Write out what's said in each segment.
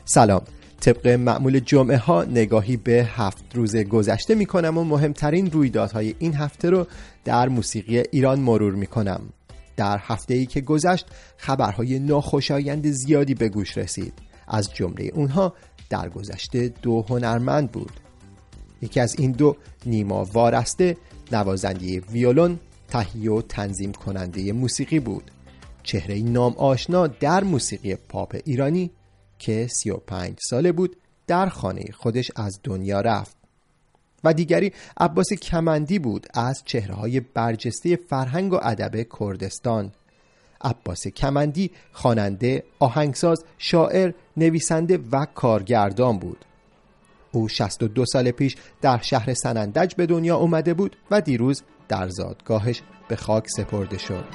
سلام. طبق معمول جمعه ها نگاهی به 7 روز گذشته می کنم و مهمترین رویدادهای این هفته رو در موسیقی ایران مرور می کنم. در هفته‌ای که گذشت خبرهای ناخوشایند زیادی به گوش رسید. از جمله اونها در گذشته 2 هنرمند بود. یکی از این 2 نیما وارسته، نوازنده ویولون، تهیه و تنظیم کننده موسیقی بود. چهره نام آشنا در موسیقی پاپ ایرانی که 35 ساله بود در خانه خودش از دنیا رفت. و دیگری عباس کمندی بود، از چهره‌های برجسته فرهنگ و ادب کردستان. عباس کمندی خواننده، آهنگساز، شاعر، نویسنده و کارگردان بود. او 62 سال پیش در شهر سنندج به دنیا اومده بود و دیروز در زادگاهش به خاک سپرده شد.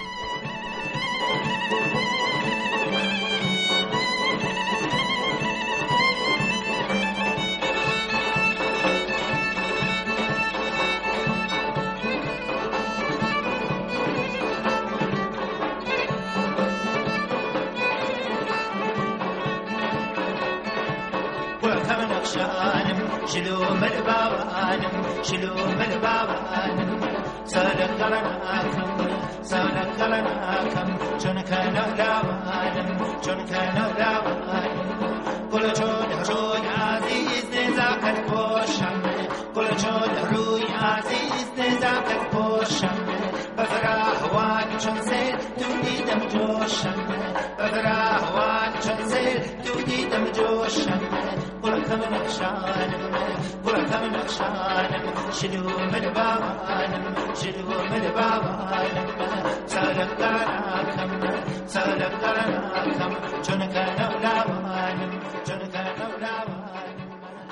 شلوم البابانم سالك قلناكم چون كانوا لاوانم چون كانوا لاوانم كل چون روی عزیز نزاکت پوشم كل چون روی عزیز نزاکت پوشم بفراحوان چون سیل تو دیدم جوشم بفراحوان چون سیل تو دیدم جوشم كم نقشانم كم نقشانم شلوم البابانم شلوم البابانم سالك قرناكم چون كانوا لاوانم چون كانوا لاوانم.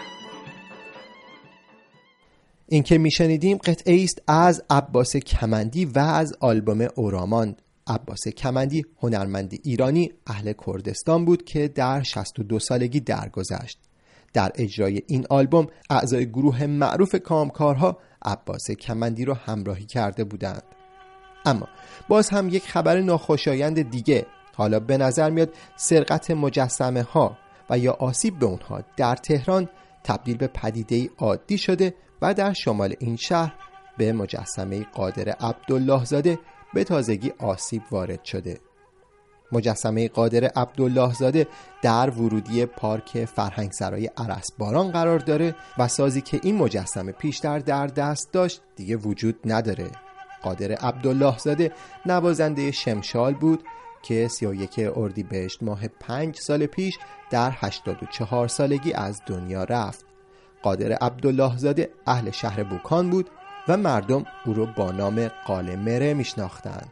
این که میشنیدیم قطعه است از عباس کمندی و از آلبوم اورامان. عباس کمندی هنرمند ایرانی اهل کردستان بود که در 62 سالگی درگذشت. در اجرای این آلبوم اعضای گروه معروف کامکارها عباس کمندی را همراهی کرده بودند. اما باز هم یک خبر ناخوشایند دیگه. حالا به نظر میاد سرقت مجسمه ها و یا آسیب به اونها در تهران تبدیل به پدیده‌ای عادی شده و در شمال این شهر به مجسمه قادر عبدالله زاده به تازگی آسیب وارد شده. مجسمه قادر عبدالله زاده در ورودی پارک فرهنگسرای ارسباران قرار داره و سازی که این مجسمه پیشتر در دست داشت دیگه وجود نداره. قادر عبدالله زاده نوازنده شمشال بود که 31 اردیبهشت ماه 5 سال پیش در 84 سالگی از دنیا رفت. قادر عبدالله زاده اهل شهر بوکان بود و مردم او رو با نام قاله مره میشناختند.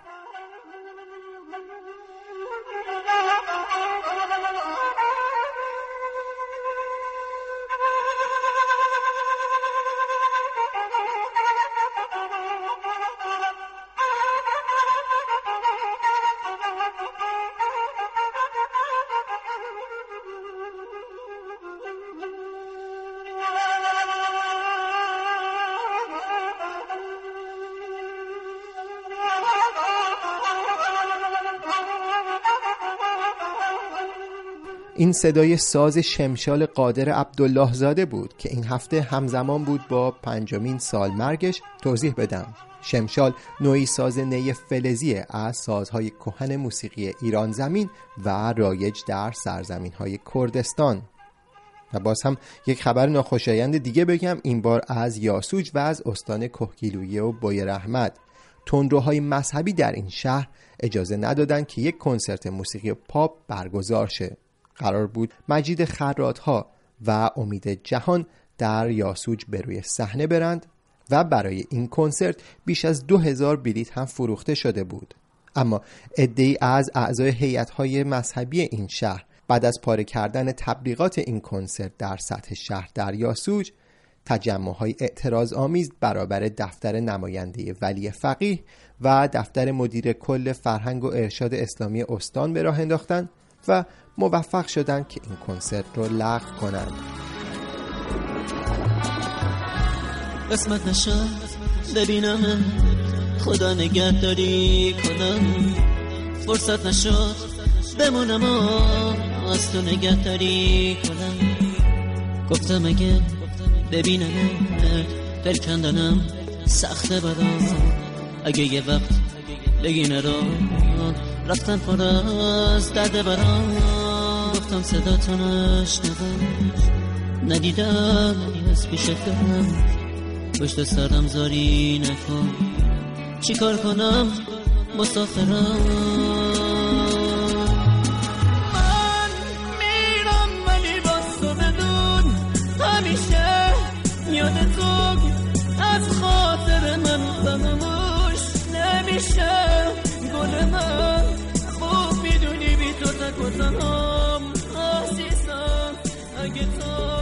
این صدای ساز شمشال قادر عبدالله زاده بود که این هفته همزمان بود با 5مین سال مرگش. توضیح بدم، شمشال نوعی ساز نی فلزی از سازهای کهن موسیقی ایران زمین و رایج در سرزمین‌های کردستان. و باز هم یک خبر ناخوشایند دیگه بگم، این بار از یاسوج و از استان کهگیلویه و بویر احمد. تندروهای مذهبی در این شهر اجازه ندادن که یک کنسرت موسیقی پاپ برگزار شه. قرار بود مجید خرات‌ها و امید جهان در یاسوج به روی صحنه برند و برای این کنسرت بیش از 2000 بلیط هم فروخته شده بود. اما عده‌ای از اعضای هیئت‌های مذهبی این شهر بعد از پاره کردن تبلیغات این کنسرت در سطح شهر در یاسوج، تجمع‌های اعتراض آمیز برابر دفتر نماینده ولی فقیه و دفتر مدیر کل فرهنگ و ارشاد اسلامی استان به راه انداختند و موفق شدند که این کنسرت رو لغو کنند. قسمت نشد ببینم خدا نگهداری کنم، فرصت نشد بمونم از تو نگهداری کنم. گفتم اگه ببینم دل کندنم سخته برام، اگه یه وقت بگی نرو رفتن پر از درد برام. گفتم صدا تو نشنوم ندیدم از پیشتم، پشت سرم زاری نکن چی کار کنم مسافرم. من میرم ولی باز تو بدون همیشه یاد تو از خاطر من فراموش نمیشه. گل من خوب میدونی بی تو تک و تنهام عزیزم، اگه تو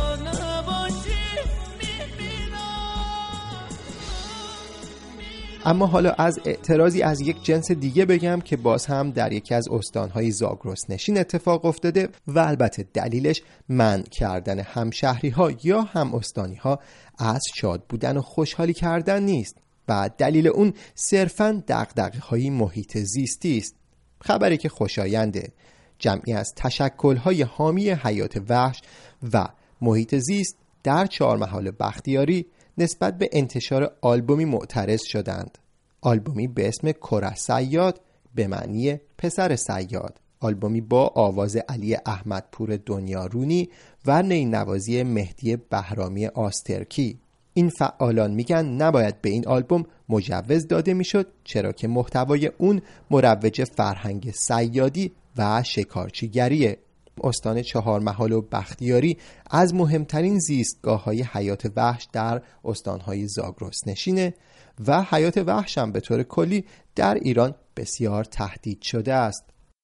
اما حالا از اعتراضی از یک جنس دیگه بگم که باز هم در یکی از استانهای زاگرس نشین اتفاق افتاده و البته دلیلش منع کردن همشهری ها یا هم استانی ها از شاد بودن و خوشحالی کردن نیست و دلیل اون صرفاً دغدغه های محیط زیستی است. خبری که خوشاینده، جمعی از تشکل‌های حامی حیات وحش و محیط زیست در چهارمحال بختیاری نسبت به انتشار آلبومی معترض شدند. آلبومی به اسم کره صیاد به معنی پسر صیاد، آلبومی با آواز علی احمدپور دنیارونی و نینوازی مهدی بهرامی آسترکی. این فعالان میگن نباید به این آلبوم مجوز داده میشد، چرا که محتوای اون مروج فرهنگ صیادی و شکارچیگریه. استان چهارمحال و بختیاری از مهمترین زیستگاه‌های حیات وحش در استان‌های زاگرس نشینه و حیات وحش هم به طور کلی در ایران بسیار تهدید شده است.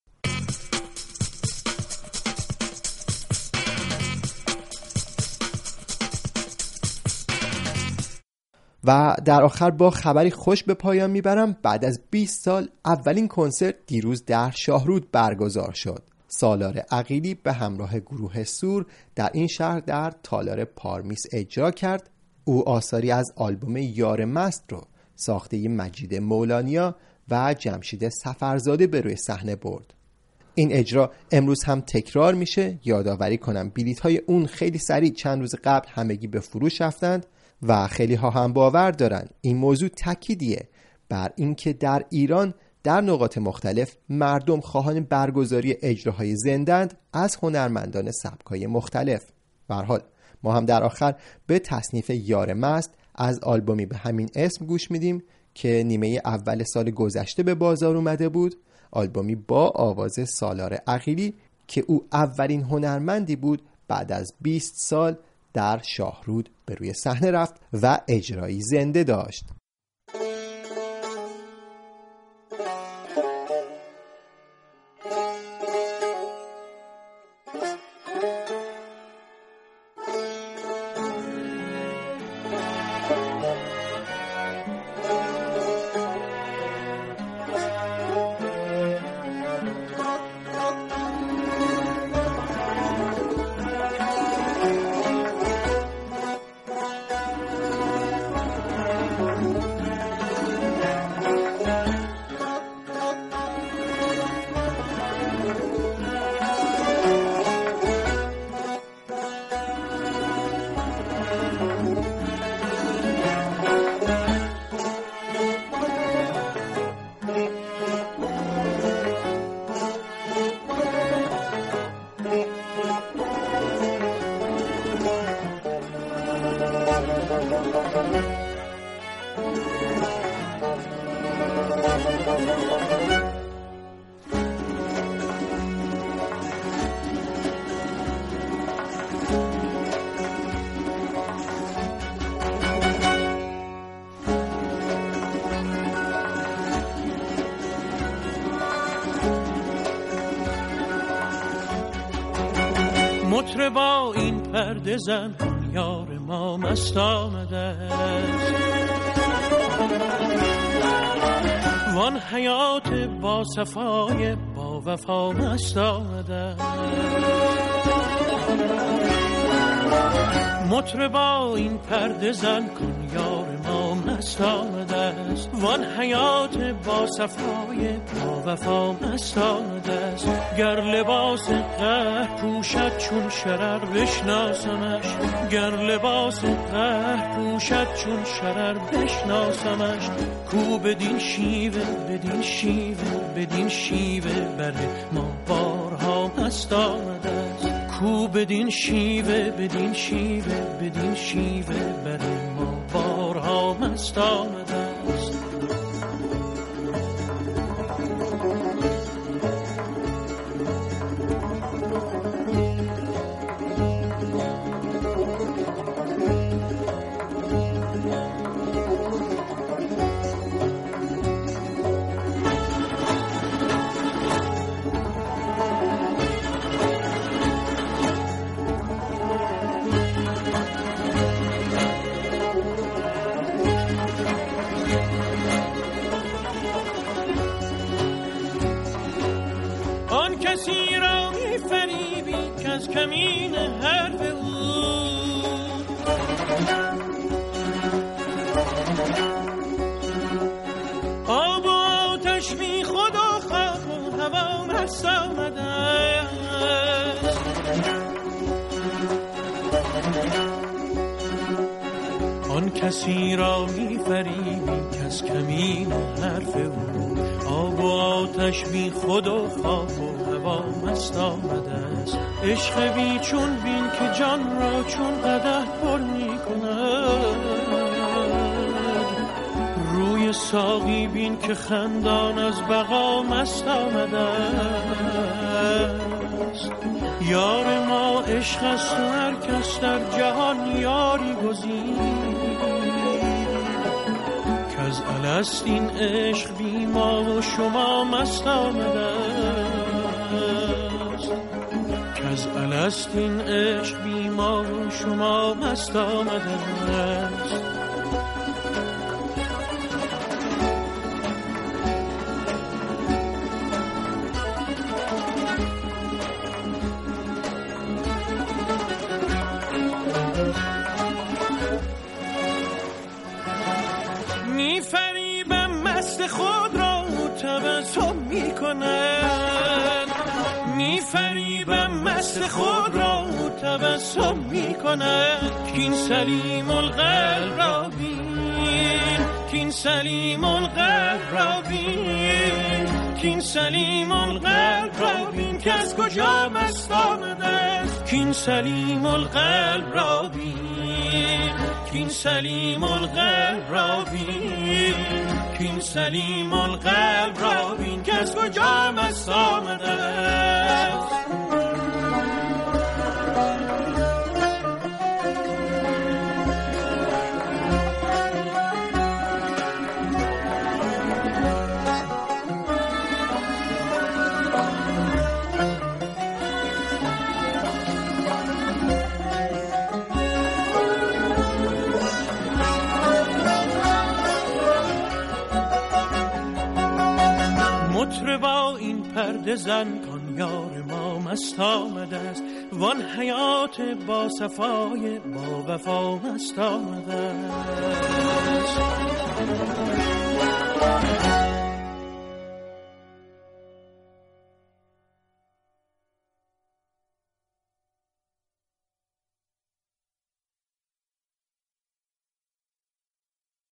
و در آخر با خبری خوش به پایان میبرم. بعد از 20 سال اولین کنسرت دیروز در شاهرود برگزار شد. سالار عقیلی به همراه گروه سور در این شهر در تالار پارمیس اجرا کرد. او آثاری از آلبوم یار مست رو ساخته مجید مولانیا و جمشید سفرزاده به روی صحنه برد. این اجرا امروز هم تکرار میشه. یادآوری کنم بلیط‌های اون خیلی سریع چند روز قبل همگی به فروش رفتند و خیلی ها هم باور دارن این موضوع تأکیدیه بر اینکه در ایران در نقاط مختلف مردم خواهان برگزاری اجراهای زنده‌اند از هنرمندان سبک‌های مختلف. به هر حال ما هم در آخر به تصنیف یار مست از آلبومی به همین اسم گوش میدیم که نیمه اول سال گذشته به بازار اومده بود. آلبومی با آواز سالار عقیلی که او اولین هنرمندی بود بعد از 20 سال در شاهرود به روی صحنه رفت و اجرایی زنده داشت. مطربا این پرده زن یار ما مست آمده، وان حیات با صفای با وفا مست آمده. مطربا این پرده زن کن یار ما مست مست آمده است، وان حیات با صفای با وفا مست آمده است. گر لباس قهر پوشد چون شرر بشناسمش، گر لباس قهر پوشد چون شرر بشناسمش. کو بدین شیوه بدین شیوه بدین شیوه بر ما بارها مست آمده است. کو بدین شیوه بدین شیوه بدین شیوه بر ما بارها مست آمده است. کسی را می فریبی که از کمین حرف او آب و آتش بی خود و خاک و هوا مست آمده است. آن کسی را می فریبی که از کمین حرف او آب و آتش بی خود و خاک و هوا مست آمده است. عشق بی چون بین که جان را چون قدح پر می کند، روی ساقی بین که خندان از بقا مست آمده است. یار ما عشق است و هر کس در جهان یاری گزید، از الست این عشق بی ما و شما مست آمده است. از الست این عشق بی ما و شما مست آمده است. خود را تبسم می کند، می فریبم مست خود را تبسم می کند. کین سلیم القلب را بین، کین سلیم القلب را بین، کین سلیم القلب را بین که از کجا مست آمده است. کین سلیم القلب را بین، کین سلیم القلب را بین، کین سلیم القلب را بین که از کجا مست آمده است. مطربا این پرده زن کن یار ما مست آمده است، وان حیات با صفای با وفا مست آمده است.